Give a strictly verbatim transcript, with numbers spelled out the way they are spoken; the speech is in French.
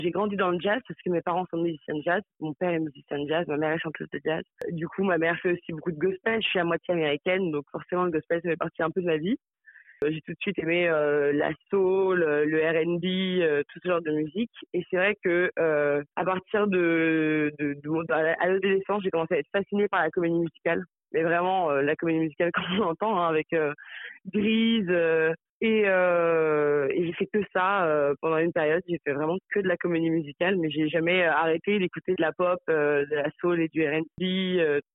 J'ai grandi dans le jazz parce que mes parents sont musiciens de jazz. Mon père est musicien de jazz, ma mère est chanteuse de jazz. Du coup, ma mère fait aussi beaucoup de gospel. Je suis à moitié américaine, donc forcément, le gospel, ça fait partie un peu de ma vie. Euh, J'ai tout de suite aimé euh, la soul, euh, le R and B, euh, tout ce genre de musique. Et c'est vrai que euh, à partir de, de, de mon- à l'adolescence, j'ai commencé à être fascinée par la comédie musicale. Mais vraiment, euh, la comédie musicale comme on l'entend, hein, avec euh, Grease. euh, et, euh, et j'ai fait que ça euh, pendant une période. J'ai fait vraiment que de la comédie musicale, mais j'ai jamais euh, arrêté d'écouter de la pop, euh, de la soul et du R and B. euh,